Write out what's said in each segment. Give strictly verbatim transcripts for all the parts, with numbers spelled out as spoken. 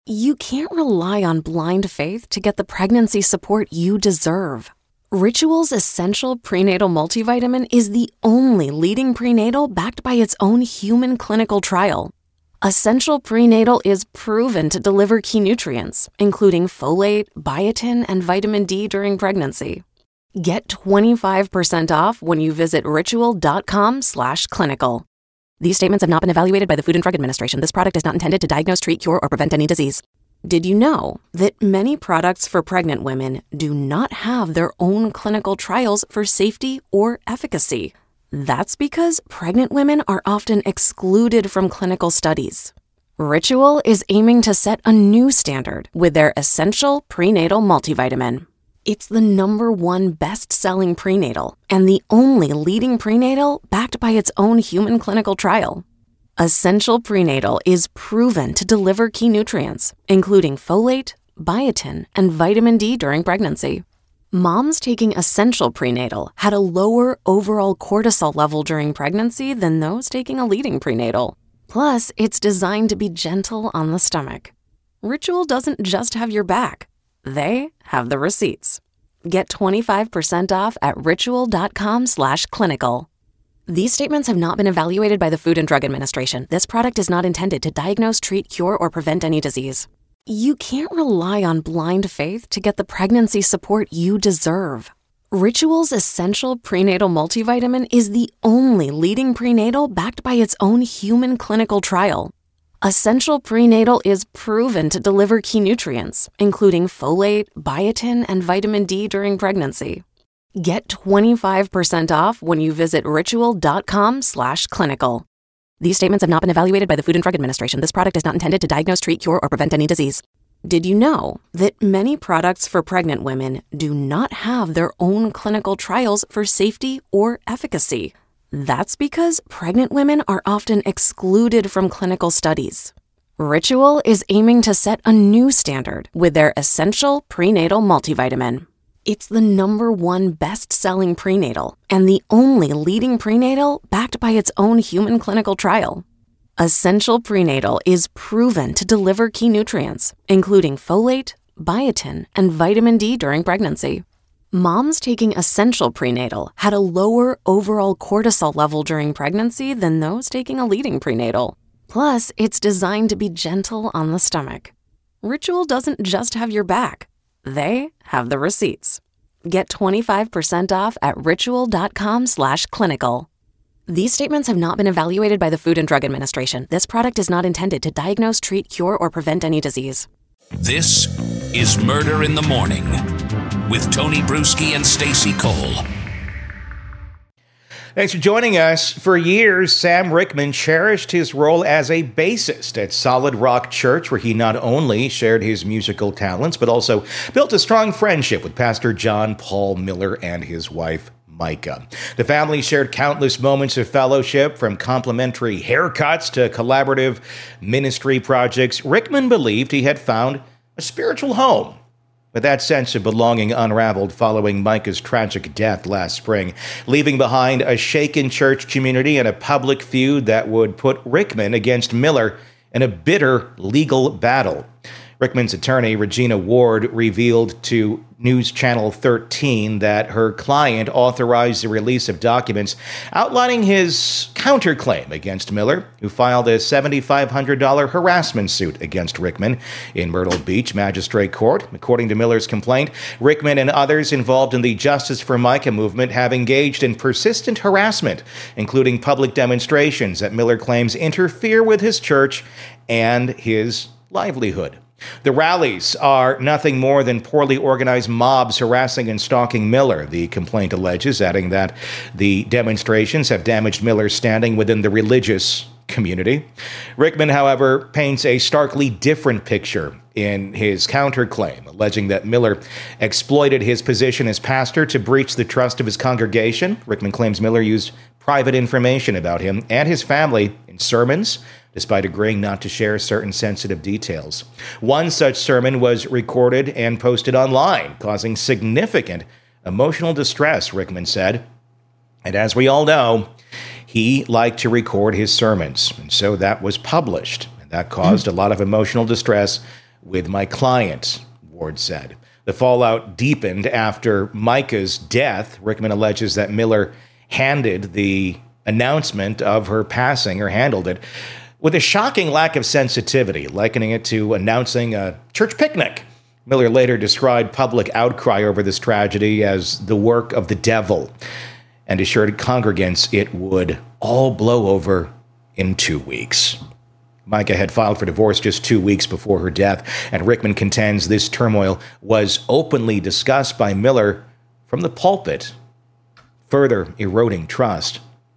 You can't rely on blind faith to get the pregnancy support you deserve. Ritual's Essential Prenatal Multivitamin is the only leading prenatal backed by its own human clinical trial. Essential Prenatal is proven to deliver key nutrients, including folate, biotin, and vitamin D during pregnancy. Get twenty-five percent off when you visit ritual.com slash clinical. These statements have not been evaluated by the Food and Drug Administration. This product is not intended to diagnose, treat, cure, or prevent any disease. Did you know that many products for pregnant women do not have their own clinical trials for safety or efficacy? That's because pregnant women are often excluded from clinical studies. Ritual is aiming to set a new standard with their Essential Prenatal Multivitamin. It's the number one best-selling prenatal and the only leading prenatal backed by its own human clinical trial. Essential Prenatal is proven to deliver key nutrients, including folate, biotin, and vitamin D during pregnancy. Moms taking Essential Prenatal had a lower overall cortisol level during pregnancy than those taking a leading prenatal. Plus, it's designed to be gentle on the stomach. Ritual doesn't just have your back. They have the receipts. Get twenty-five percent off at ritual.com slash clinical. These statements have not been evaluated by the Food and Drug Administration. This product is not intended to diagnose, treat, cure, or prevent any disease. You can't rely on blind faith to get the pregnancy support you deserve. Ritual's Essential Prenatal Multivitamin is the only leading prenatal backed by its own human clinical trial. Essential Prenatal is proven to deliver key nutrients, including folate, biotin, and vitamin D during pregnancy. Get twenty-five percent off when you visit ritual.com slash clinical. These statements have not been evaluated by the Food and Drug Administration. This product is not intended to diagnose, treat, cure, or prevent any disease. Did you know that many products for pregnant women do not have their own clinical trials for safety or efficacy? That's because pregnant women are often excluded from clinical studies. Ritual is aiming to set a new standard with their Essential Prenatal Multivitamin. It's the number one best-selling prenatal and the only leading prenatal backed by its own human clinical trial. Essential Prenatal is proven to deliver key nutrients, including folate, biotin, and vitamin D during pregnancy. Moms taking Essential Prenatal had a lower overall cortisol level during pregnancy than those taking a leading prenatal. Plus, it's designed to be gentle on the stomach. Ritual doesn't just have your back. They have the receipts. Get twenty-five percent off at ritual.com slash clinical. These statements have not been evaluated by the Food and Drug Administration. This product is not intended to diagnose, treat, cure, or prevent any disease. This is Murder in the Morning with Tony Bruschi and Stacey Cole. Thanks for joining us. For years, Sam Rickman cherished his role as a bassist at Solid Rock Church, where he not only shared his musical talents, but also built a strong friendship with Pastor John Paul Miller and his wife, Micah. The family shared countless moments of fellowship, from complimentary haircuts to collaborative ministry projects. Rickman believed he had found a spiritual home. But that sense of belonging unraveled following Micah's tragic death last spring, leaving behind a shaken church community and a public feud that would put Rickman against Miller in a bitter legal battle. Rickman's attorney, Regina Ward, revealed to News Channel thirteen that her client authorized the release of documents outlining his counterclaim against Miller, who filed a seven thousand five hundred dollars harassment suit against Rickman in Myrtle Beach Magistrate Court. According to Miller's complaint, Rickman and others involved in the Justice for Micah movement have engaged in persistent harassment, including public demonstrations that Miller claims interfere with his church and his livelihood. The rallies are nothing more than poorly organized mobs harassing and stalking Miller, the complaint alleges, adding that the demonstrations have damaged Miller's standing within the religious community. Rickman, however, paints a starkly different picture in his counterclaim, alleging that Miller exploited his position as pastor to breach the trust of his congregation. Rickman claims Miller used private information about him and his family in sermons, despite agreeing not to share certain sensitive details. One such sermon was recorded and posted online, causing significant emotional distress, Rickman said. And as we all know, he liked to record his sermons, and so that was published. And that caused a lot of emotional distress with my client, Ward said. The fallout deepened after Micah's death. Rickman alleges that Miller handed the announcement of her passing, or handled it, with a shocking lack of sensitivity, likening it to announcing a church picnic. Miller later described public outcry over this tragedy as the work of the devil, and assured congregants it would all blow over in two weeks. Micah had filed for divorce just two weeks before her death, and Rickman contends this turmoil was openly discussed by Miller from the pulpit, further eroding trust.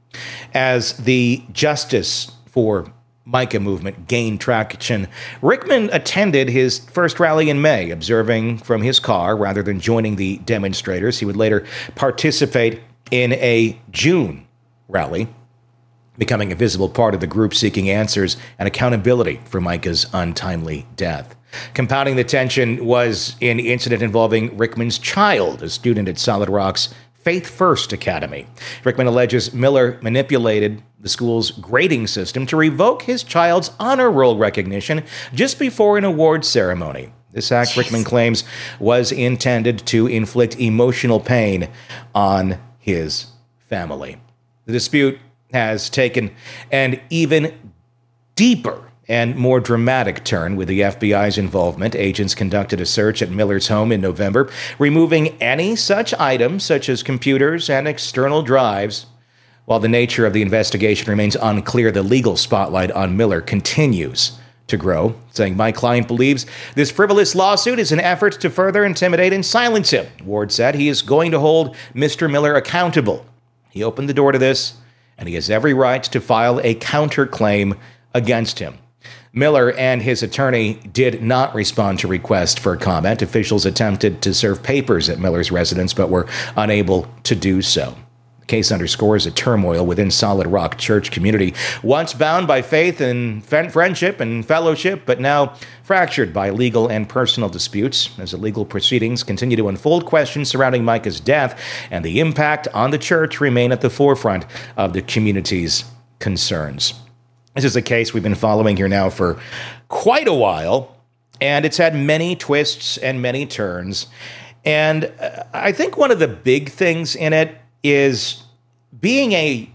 As the Justice for Micah movement gained traction, Rickman attended his first rally in May, observing from his car rather than joining the demonstrators. He would later participate in a June rally, becoming a visible part of the group seeking answers and accountability for Micah's untimely death. Compounding the tension was an incident involving Rickman's child, a student at Solid Rock's Faith First Academy. Rickman alleges Miller manipulated the school's grading system to revoke his child's honor roll recognition just before an award ceremony. This act, Jeez. Rickman claims, was intended to inflict emotional pain on his family. The dispute has taken an even deeper and more dramatic turn with the F B I's involvement. Agents conducted a search at Miller's home in November, removing any such items such as computers and external drives. While the nature of the investigation remains unclear, the legal spotlight on Miller continues to grow, saying, "My client believes this frivolous lawsuit is an effort to further intimidate and silence him." Ward said he is going to hold Mister Miller accountable. He opened the door to this, and he has every right to file a counterclaim against him. Miller and his attorney did not respond to requests for comment. Officials attempted to serve papers at Miller's residence, but were unable to do so. The case underscores a turmoil within Solid Rock church community, once bound by faith and friendship and fellowship, but now fractured by legal and personal disputes. As the legal proceedings continue to unfold, questions surrounding Micah's death and the impact on the church remain at the forefront of the community's concerns. This is a case we've been following here now for quite a while, and it's had many twists and many turns. And I think one of the big things in it is being a,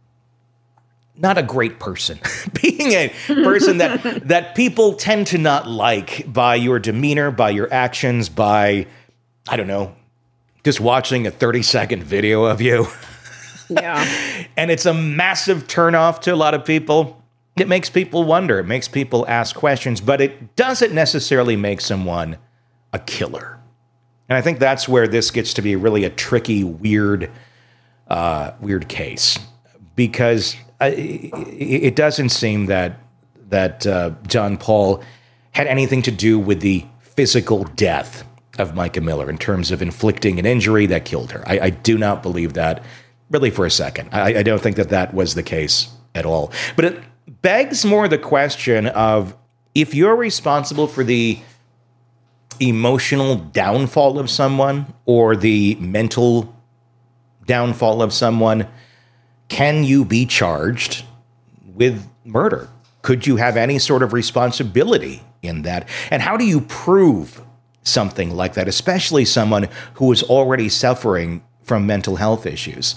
not a great person, being a person that, that people tend to not like by your demeanor, by your actions, by, I don't know, just watching a thirty second video of you. Yeah. And it's a massive turnoff to a lot of people. It makes people wonder. It makes people ask questions, but it doesn't necessarily make someone a killer. And I think that's where this gets to be really a tricky, weird, uh, weird case, because uh, it doesn't seem that that uh, John Paul had anything to do with the physical death of Micah Miller in terms of inflicting an injury that killed her. I, I do not believe that, really, for a second. I, I don't think that that was the case at all. But it begs more the question of, if you're responsible for the emotional downfall of someone or the mental downfall of someone, can you be charged with murder? Could you have any sort of responsibility in that? And how do you prove something like that, especially someone who is already suffering from mental health issues?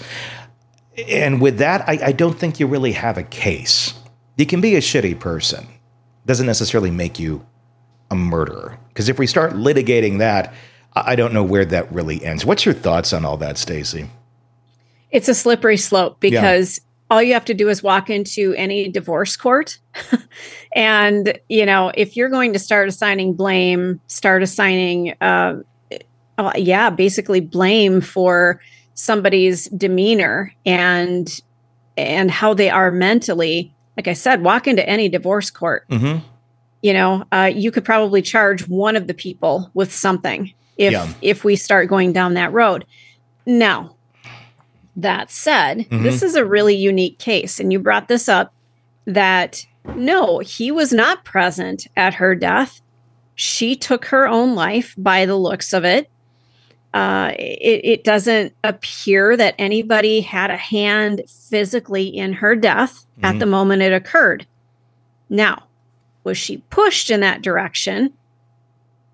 And with that, I, I don't think you really have a case. You can be a shitty person. Doesn't necessarily make you a murderer. Because if we start litigating that, I don't know where that really ends. What's your thoughts on all that, Stacey? It's a slippery slope, because yeah. all you have to do is walk into any divorce court. And, you know, if you're going to start assigning blame, start assigning, uh, uh, yeah, basically blame for somebody's demeanor and and how they are mentally. Like I said, walk into any divorce court. Mm-hmm. You know, uh, you could probably charge one of the people with something if yeah. if we start going down that road. Now, that said, mm-hmm. this is a really unique case. And you brought this up, that no, he was not present at her death. She took her own life by the looks of it. Uh, it, it doesn't appear that anybody had a hand physically in her death mm-hmm. at the moment it occurred. Now, was she pushed in that direction?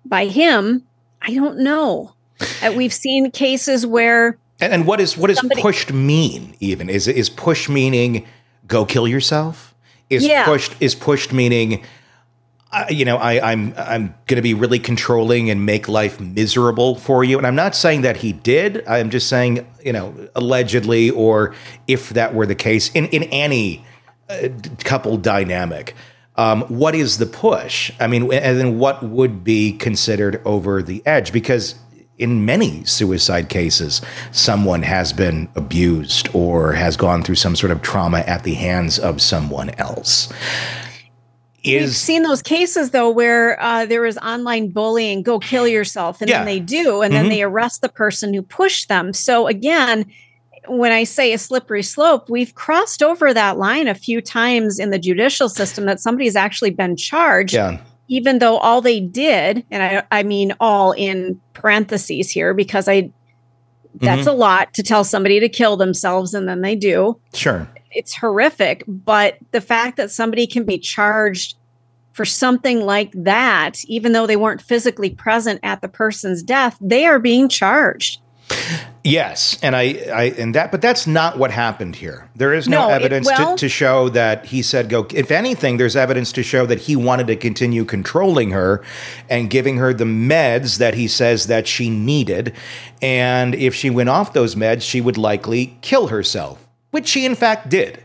by him, I don't know. Uh, we've seen cases where. And, and what is what does somebody, pushed mean? Even is is push meaning go kill yourself? Is yeah. pushed is pushed meaning? Uh, you know, I, I'm I'm going to be really controlling and make life miserable for you. And I'm not saying that he did. I'm just saying, you know, allegedly, or if that were the case in in any uh, couple dynamic. Um, what is the push? I mean, and then what would be considered over the edge? Because in many suicide cases, someone has been abused or has gone through some sort of trauma at the hands of someone else. Is, We've seen those cases, though, where uh, there is online bullying, go kill yourself, and yeah. then they do, and mm-hmm. then they arrest the person who pushed them. So again, when I say a slippery slope, we've crossed over that line a few times in the judicial system that somebody's actually been charged, yeah. even though all they did, and I, I mean all in parentheses here, because I that's mm-hmm. a lot to tell somebody to kill themselves, and then they do. Sure. It's horrific, but the fact that somebody can be charged for something like that, even though they weren't physically present at the person's death, they are being charged. Yes, and I, I and that, but that's not what happened here. There is no, no evidence it, well, to, to show that he said go. If anything, there's evidence to show that he wanted to continue controlling her and giving her the meds that he says that she needed, and if she went off those meds, she would likely kill herself, which she in fact did.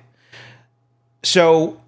So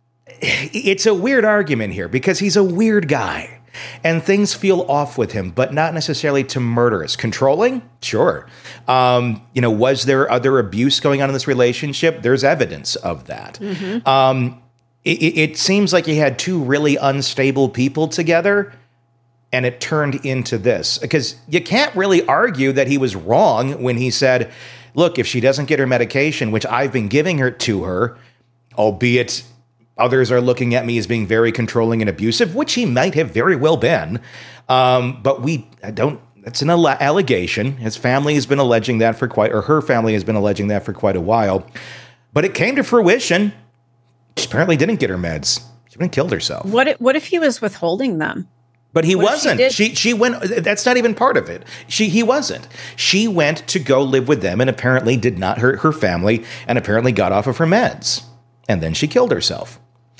it's a weird argument here because he's a weird guy. And things feel off with him, but not necessarily to murderous. Controlling? Sure. Um, you know, was there other abuse going on in this relationship? There's evidence of that. Mm-hmm. Um, it, it seems like he had two really unstable people together, and it turned into this. Because you can't really argue that he was wrong when he said, look, if she doesn't get her medication, which I've been giving her to her, albeit others are looking at me as being very controlling and abusive, which he might have very well been. Um, but we I don't, it's an alle- allegation. His family has been alleging that for quite, or her family has been alleging that for quite a while. But it came to fruition. She apparently didn't get her meds. She went and killed herself. What if, what if he was withholding them? But he what wasn't. She, she she went. That's not even part of it. She he wasn't. She went to go live with them and apparently did not hurt her family and apparently got off of her meds. And then she killed herself.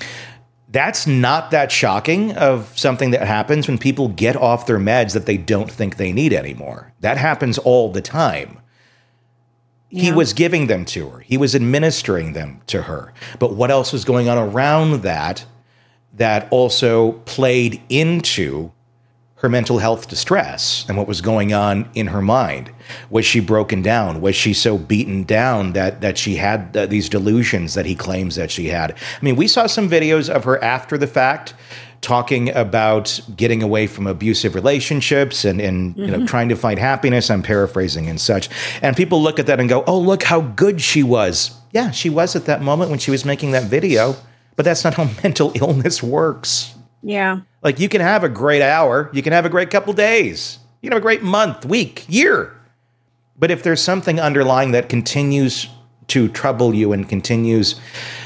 That's not that shocking of something that happens when people get off their meds that they don't think they need anymore. That happens all the time. Yeah. He was giving them to her. He was administering them to her. But what else was going on around that that also played into her mental health distress and what was going on in her mind? Was she broken down? Was she so beaten down that that she had uh, these delusions that he claims that she had? I mean, we saw some videos of her after the fact talking about getting away from abusive relationships and, and mm-hmm. you know, trying to find happiness. I'm paraphrasing and such. And people look at that and go, oh, look how good she was. Yeah, she was at that moment when she was making that video. But that's not how mental illness works. Yeah. Like, you can have a great hour. You can have a great couple days. You can have a great month, week, year. But if there's something underlying that continues to trouble you and continues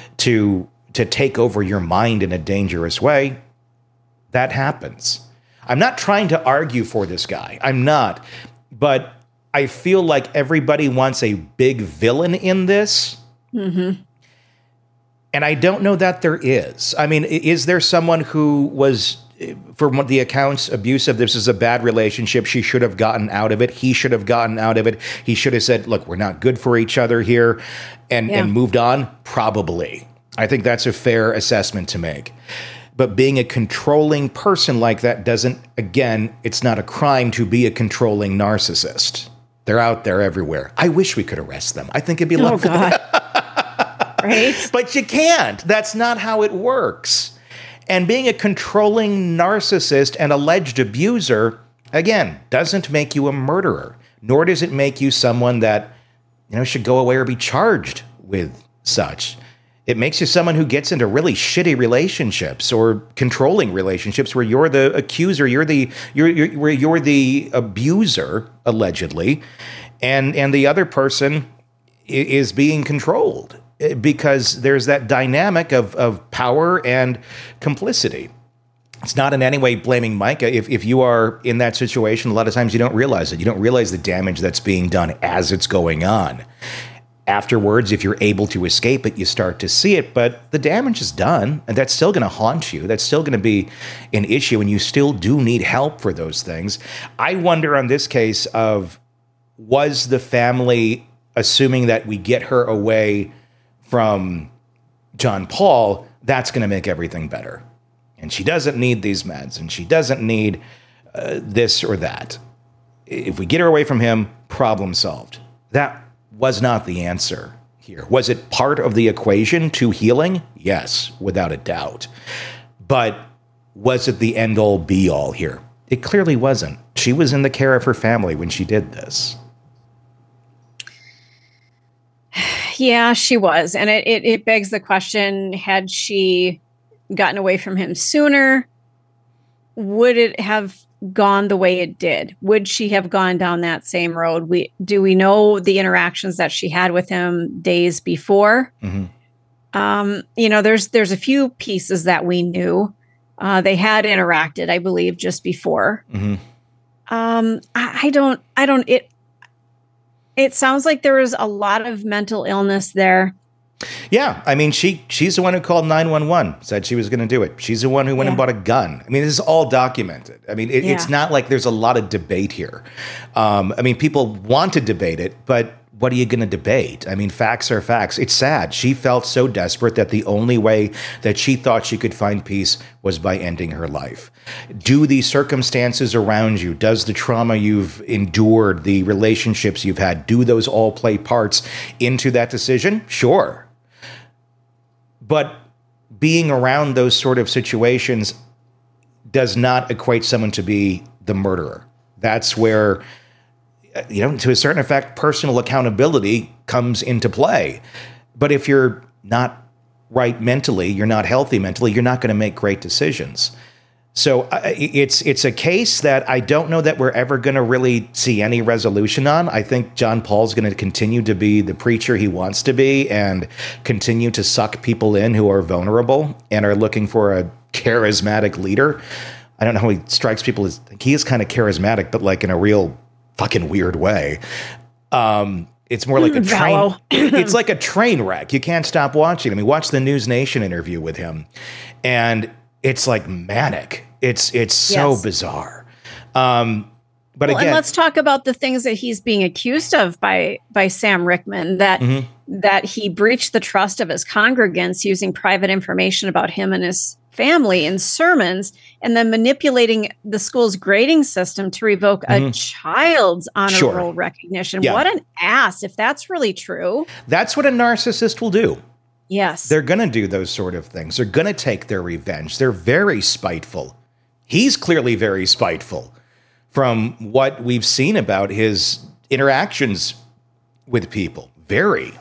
to to take over your mind in a dangerous way, that happens. I'm not trying to argue for this guy. I'm not. But I feel like everybody wants a big villain in this. Mm-hmm. And I don't know that there is. I mean, is there someone who was, from the accounts, abusive? This is a bad relationship. She should have gotten out of it. He should have gotten out of it. He should have said, look, we're not good for each other here, and, yeah. and moved on? Probably. I think that's a fair assessment to make. But being a controlling person like that doesn't, again, it's not a crime to be a controlling narcissist. They're out there everywhere. I wish we could arrest them. I think it'd be oh, lovely. God. Right? But you can't. That's not how it works. And being a controlling narcissist and alleged abuser, again, doesn't make you a murderer, nor does it make you someone that, you know, should go away or be charged with such. It makes you someone who gets into really shitty relationships or controlling relationships where you're the accuser, you're the you're, you're where you're the abuser, allegedly, and and the other person is being controlled. Because there's that dynamic of, of power and complicity. It's not in any way blaming Micah. If if you are in that situation, a lot of times you don't realize it. You don't realize the damage that's being done as it's going on. Afterwards, if you're able to escape it, you start to see it, but the damage is done, and that's still going to haunt you. That's still going to be an issue, and you still do need help for those things. I wonder on this case of, was the family assuming that we get her away from John Paul, that's going to make everything better. And she doesn't need these meds, and she doesn't need uh, this or that. If we get her away from him, problem solved. That was not the answer here. Was it part of the equation to healing? Yes, without a doubt. But was it the end-all, be-all here? It clearly wasn't. She was in the care of her family when she did this. Yeah, she was. And it, it, it begs the question, had she gotten away from him sooner, would it have gone the way it did? Would she have gone down that same road? We do we know the interactions that she had with him days before? Mm-hmm. Um, you know, there's there's a few pieces that we knew. Uh, they had interacted, I believe, just before. Mm-hmm. Um, I, I don't, I don't. It it sounds like there was a lot of mental illness there. Yeah, I mean, she she's the one who called nine one one, said she was going to do it. She's the one who went yeah. and bought a gun. I mean, this is all documented. I mean, it, yeah. it's not like there's a lot of debate here. Um, I mean, people want to debate it, but what are you going to debate? I mean, facts are facts. It's sad. She felt so desperate that the only way that she thought she could find peace was by ending her life. Do the circumstances around you, does the trauma you've endured, the relationships you've had, do those all play parts into that decision? Sure. But being around those sort of situations does not equate someone to be the murderer. That's where, you know, to a certain effect, personal accountability comes into play. But if you're not right mentally, you're not healthy mentally, you're not going to make great decisions. So uh, it's it's a case that I don't know that we're ever going to really see any resolution on. I think John Paul's going to continue to be the preacher he wants to be and continue to suck people in who are vulnerable and are looking for a charismatic leader. I don't know how he strikes people as, he is kind of charismatic, but like in a real fucking weird way. Um, it's more like a train. It's like a train wreck. You can't stop watching. I mean, watch the News Nation interview with him, and it's like manic. It's it's so yes. bizarre. Um, but well, again, and let's talk about the things that he's being accused of by by Sam Rickman. That mm-hmm. that he breached the trust of his congregants using private information about him and his family in sermons, and then manipulating the school's grading system to revoke mm-hmm. a child's honor sure. roll recognition. Yeah. What an ass! If that's really true, that's what a narcissist will do. Yes. They're going to do those sort of things. They're going to take their revenge. They're very spiteful. He's clearly very spiteful from what we've seen about his interactions with people. Very.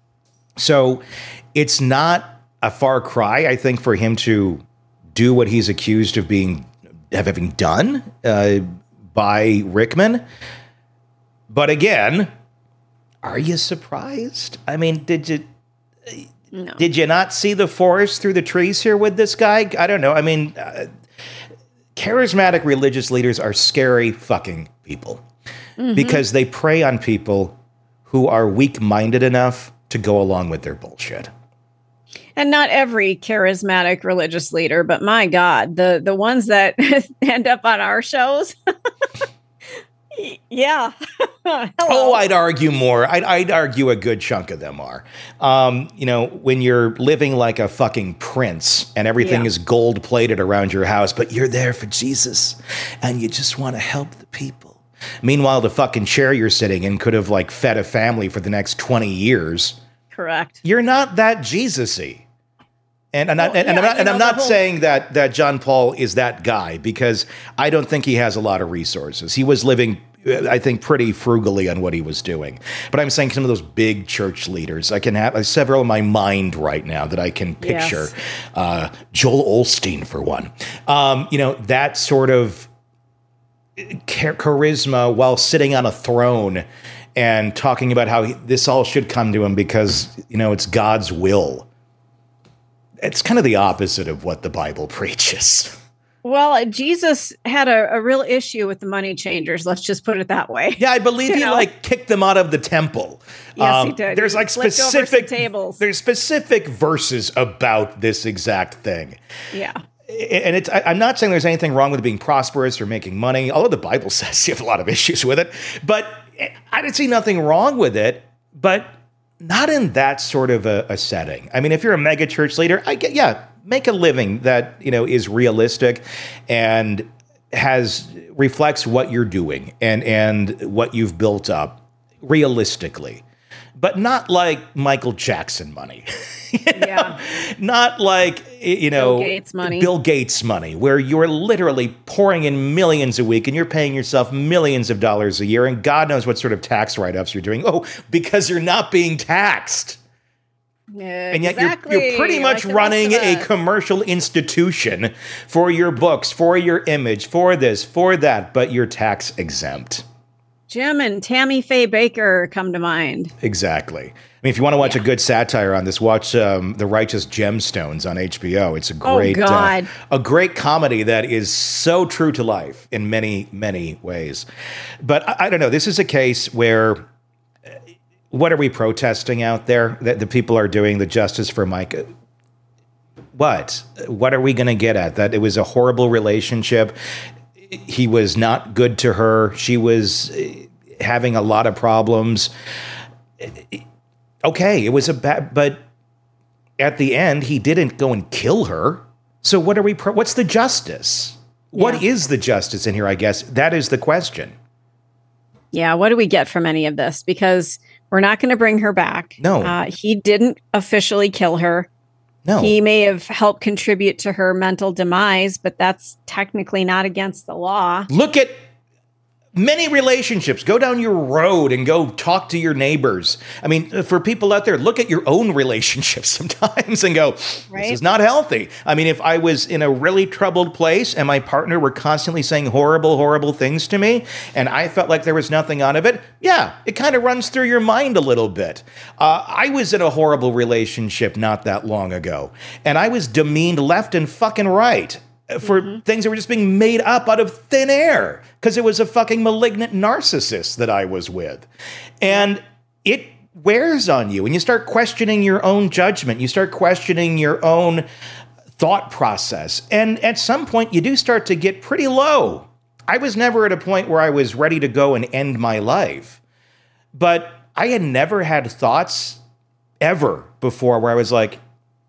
So it's not a far cry, I think, for him to do what he's accused of being, of having done uh, by Rickman. But again, are you surprised? I mean, did you... No. Did you not see the forest through the trees here with this guy? I don't know. I mean, uh, charismatic religious leaders are scary fucking people mm-hmm. because they prey on people who are weak-minded enough to go along with their bullshit. And not every charismatic religious leader, but my God, the, the ones that end up on our shows. Yeah. Oh, I'd argue more. I'd, I'd argue a good chunk of them are. Um, you know, when you're living like a fucking prince and everything yeah. is gold plated around your house, but you're there for Jesus and you just want to help the people. Meanwhile, the fucking chair you're sitting in could have like fed a family for the next twenty years. Correct. You're not that Jesus-y. And, and, well, I, and, yeah, and I'm not, and I'm not whole- saying that, that John Paul is that guy, because I don't think he has a lot of resources. He was living, I think, pretty frugally on what he was doing. But I'm saying some of those big church leaders, I can have uh, several in my mind right now that I can picture. Yes. Uh, Joel Osteen, for one. Um, you know, that sort of char- charisma while sitting on a throne and talking about how he, this all should come to him because, you know, it's God's will. It's kind of the opposite of what the Bible preaches. Well, Jesus had a, a real issue with the money changers. Let's just put it that way. Yeah, I believe he know? like kicked them out of the temple. Yes, um, he did. There's he like specific tables. There's specific verses about this exact thing. Yeah. And it's, I, I'm not saying there's anything wrong with being prosperous or making money, although the Bible says you have a lot of issues with it. But I didn't see nothing wrong with it, but not in that sort of a, a setting. I mean, if you're a mega church leader, I get, yeah, make a living that, you know, is realistic and has reflects what you're doing and, and what you've built up realistically. But not like Michael Jackson money. you know? Yeah. Not like, you know, Bill Gates money. Bill Gates money, where you're literally pouring in millions a week and you're paying yourself millions of dollars a year. And God knows what sort of tax write-ups you're doing. Oh, because you're not being taxed. Yeah, and yet exactly. you're, you're pretty much like running a commercial institution for your books, for your image, for this, for that, but you're tax exempt. Jim and Tammy Faye Baker come to mind. Exactly. I mean, if you want to watch yeah. a good satire on this, watch um, The Righteous Gemstones on H B O. It's a great, oh God. Uh, a great comedy that is so true to life in many, many ways. But I, I don't know. This is a case where, uh, what are we protesting out there that the people are doing? The Justice for Micah. What? What are we going to get at? That it was a horrible relationship. He was not good to her. She was having a lot of problems. Okay, it was a bad, but at the end, he didn't go and kill her. So what are we, pro- what's the justice? Yeah. What is the justice in here, I guess? That is the question. Yeah, what do we get from any of this? Because we're not going to bring her back. No. Uh, he didn't officially kill her. No. He may have helped contribute to her mental demise, but that's technically not against the law. Look at many relationships. Go down your road and go talk to your neighbors. I mean, for people out there, look at your own relationships sometimes and go, right? This is not healthy. I mean, if I was in a really troubled place and my partner were constantly saying horrible, horrible things to me, and I felt like there was nothing out of it, yeah, it kind of runs through your mind a little bit. Uh, I was in a horrible relationship not that long ago, and I was demeaned left and fucking right for mm-hmm. things that were just being made up out of thin air because it was a fucking malignant narcissist that I was with. And it wears on you and you start questioning your own judgment. You start questioning your own thought process. And at some point you do start to get pretty low. I was never at a point where I was ready to go and end my life, but I had never had thoughts ever before where I was like,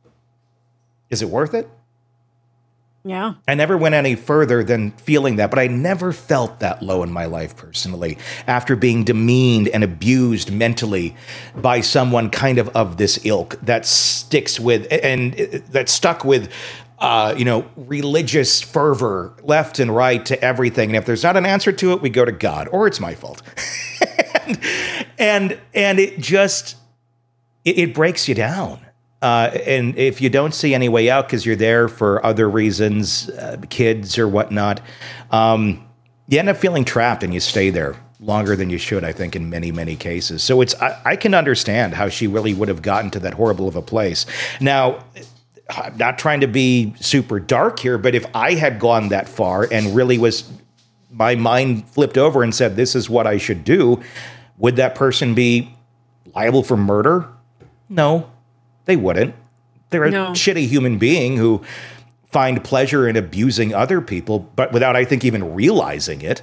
is it worth it? Yeah. I never went any further than feeling that, but I never felt that low in my life personally after being demeaned and abused mentally by someone kind of of this ilk that sticks with and that stuck with, uh, you know, religious fervor left and right to everything. And if there's not an answer to it, we go to God, or it's my fault. and, and, and it just, it, it breaks you down. Uh, and if you don't see any way out because you're there for other reasons, uh, kids or whatnot, um, you end up feeling trapped and you stay there longer than you should, I think, in many, many cases. So it's I, I can understand how she really would have gotten to that horrible of a place. Now, I'm not trying to be super dark here, but if I had gone that far and really was, my mind flipped over and said, this is what I should do, would that person be liable for murder? No. They wouldn't. They're a no. shitty human being who find pleasure in abusing other people, but without, I think, even realizing it.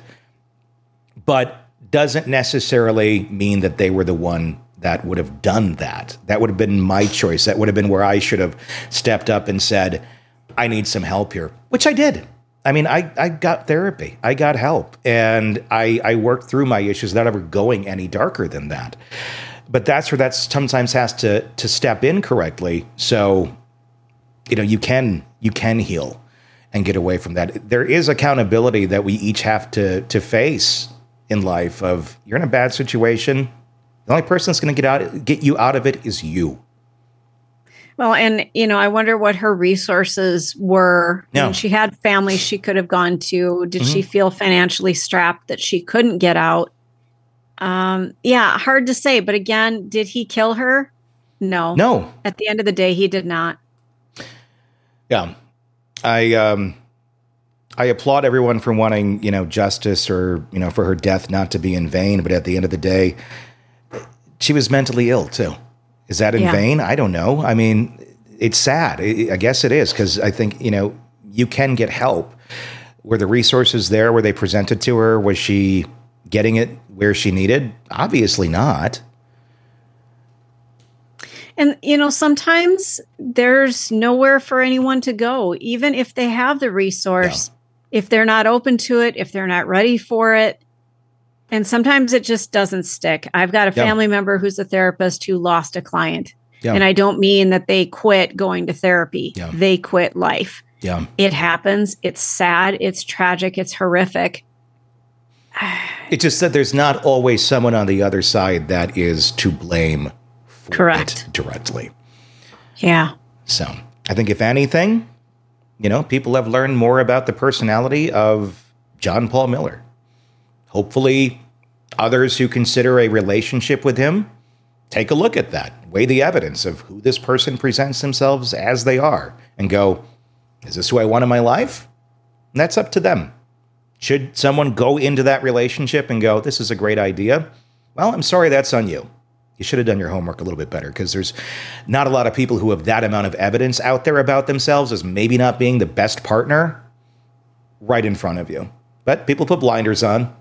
But doesn't necessarily mean that they were the one that would have done that. That would have been my choice. That would have been where I should have stepped up and said, I need some help here, which I did. I mean, I, I got therapy. I got help. And I, I worked through my issues without ever going any darker than that. But that's where that sometimes has to to step in correctly. So, you know, you can you can heal and get away from that. There is accountability that we each have to to face in life of you're in a bad situation. The only person that's going to get out get you out of it is you. Well, and, you know, I wonder what her resources were. No. When she had family she could have gone to. Did mm-hmm. she feel financially strapped that she couldn't get out? Um, yeah, hard to say. But again, did he kill her? No. No. At the end of the day, he did not. Yeah. I, um, I applaud everyone for wanting, you know, justice or, you know, for her death not to be in vain. But at the end of the day, she was mentally ill, too. Is that in yeah. vain? I don't know. I mean, it's sad. I guess it is, because I think, you know, you can get help. Were the resources there? Were they presented to her? Was she getting it where she needed? Obviously not. And, you know, sometimes there's nowhere for anyone to go, even if they have the resource, yeah. if they're not open to it, if they're not ready for it. And sometimes it just doesn't stick. I've got a family yeah. member who's a therapist who lost a client. Yeah. And I don't mean that they quit going to therapy. Yeah. They quit life. Yeah. It happens. It's sad. It's tragic. It's horrific. It's just that there's not always someone on the other side that is to blame for Correct. it directly. Yeah. So I think if anything, you know, people have learned more about the personality of John Paul Miller. Hopefully others who consider a relationship with him take a look at that, weigh the evidence of who this person presents themselves as they are, and go, is this who I want in my life? And that's up to them. Should someone go into that relationship and go, this is a great idea? Well, I'm sorry, that's on you. You should have done your homework a little bit better, because there's not a lot of people who have that amount of evidence out there about themselves as maybe not being the best partner right in front of you. But people put blinders on.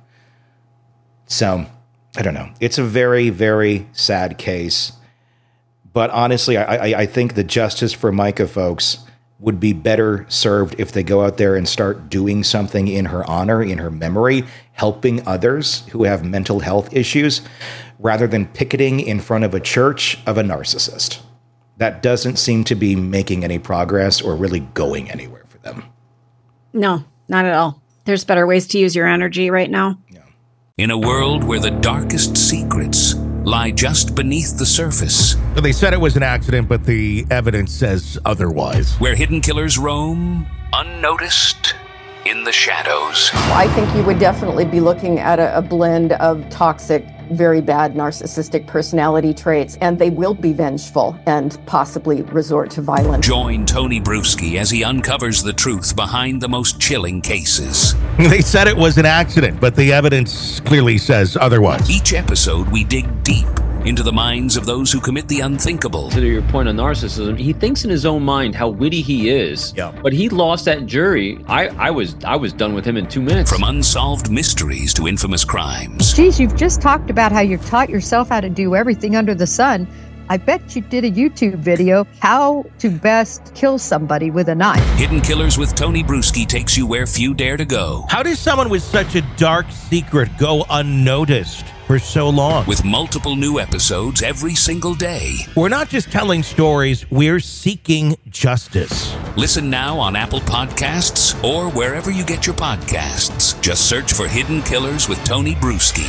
So, I don't know. It's a very, very sad case. But honestly, I, I, I think the justice for Micah folks would be better served if they go out there and start doing something in her honor, in her memory, helping others who have mental health issues, rather than picketing in front of a church of a narcissist. That doesn't seem to be making any progress or really going anywhere for them. No, not at all. There's better ways to use your energy right now. Yeah. In a world where the darkest secrets lie just beneath the surface. They said it was an accident, but the evidence says otherwise. Where hidden killers roam, unnoticed, in the shadows. I think you would definitely be looking at a, a blend of toxic, very bad narcissistic personality traits, and they will be vengeful and possibly resort to violence. Join Tony Bruschi as he uncovers the truth behind the most chilling cases. They said it was an accident, but the evidence clearly says otherwise. Each episode, we dig deep into the minds of those who commit the unthinkable. To your point on narcissism, he thinks in his own mind how witty he is. Yeah. But he lost that jury. I, I was I was done with him in two minutes. From unsolved mysteries to infamous crimes. Geez, you've just talked about how you've taught yourself how to do everything under the sun. I bet you did a YouTube video, how to best kill somebody with a knife. Hidden Killers with Tony Bruschi takes you where few dare to go. How does someone with such a dark secret go unnoticed for so long? With multiple new episodes every single day. We're not just telling stories, we're seeking justice. Listen now on Apple Podcasts or wherever you get your podcasts. Just search for Hidden Killers with Tony Bruschi.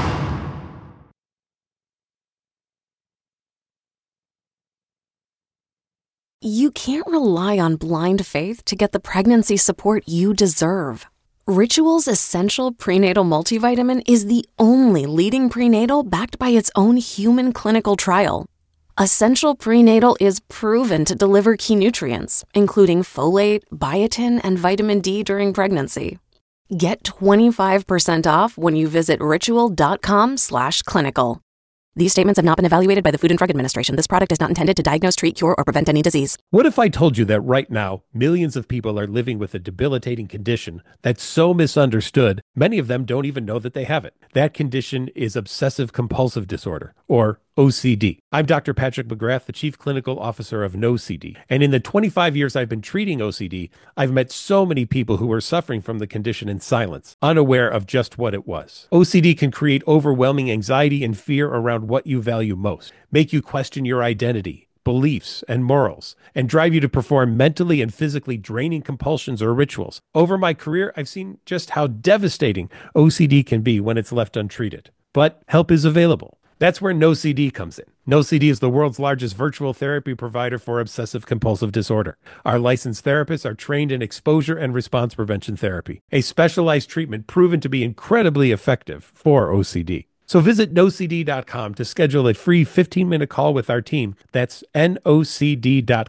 You can't rely on blind faith to get the pregnancy support you deserve. Ritual's Essential Prenatal Multivitamin is the only leading prenatal backed by its own human clinical trial. Essential Prenatal is proven to deliver key nutrients, including folate, biotin, and vitamin D during pregnancy. Get twenty-five percent off when you visit ritual.com slash clinical. These statements have not been evaluated by the Food and Drug Administration. This product is not intended to diagnose, treat, cure, or prevent any disease. What if I told you that right now, millions of people are living with a debilitating condition that's so misunderstood, many of them don't even know that they have it. That condition is obsessive compulsive disorder, or O C D. I'm Doctor Patrick McGrath, the Chief Clinical Officer of No C D. And in the twenty-five years I've been treating O C D, I've met so many people who are suffering from the condition in silence, unaware of just what it was. O C D can create overwhelming anxiety and fear around what you value most, make you question your identity, beliefs, and morals, and drive you to perform mentally and physically draining compulsions or rituals. Over my career, I've seen just how devastating O C D can be when it's left untreated. But help is available. That's where No C D comes in. No C D is the world's largest virtual therapy provider for obsessive compulsive disorder. Our licensed therapists are trained in exposure and response prevention therapy, a specialized treatment proven to be incredibly effective for O C D. So visit no c d dot com to schedule a free fifteen minute call with our team. That's N O C D dot com.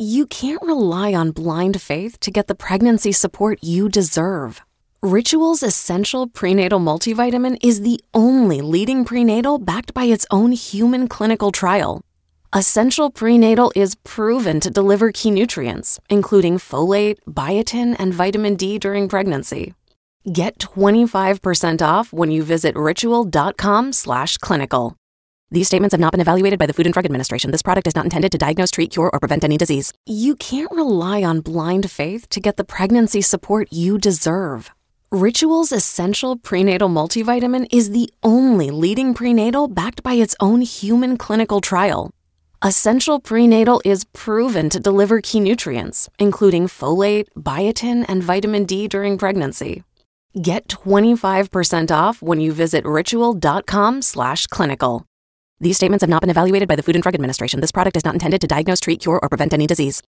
You can't rely on blind faith to get the pregnancy support you deserve. Ritual's Essential Prenatal Multivitamin is the only leading prenatal backed by its own human clinical trial. Essential Prenatal is proven to deliver key nutrients, including folate, biotin, and vitamin D during pregnancy. Get twenty-five percent off when you visit ritual.com slash clinical. These statements have not been evaluated by the Food and Drug Administration. This product is not intended to diagnose, treat, cure, or prevent any disease. You can't rely on blind faith to get the pregnancy support you deserve. Ritual's Essential Prenatal Multivitamin is the only leading prenatal backed by its own human clinical trial. Essential Prenatal is proven to deliver key nutrients, including folate, biotin, and vitamin D during pregnancy. Get twenty-five percent off when you visit ritual.com slash clinical. These statements have not been evaluated by the Food and Drug Administration. This product is not intended to diagnose, treat, cure, or prevent any disease.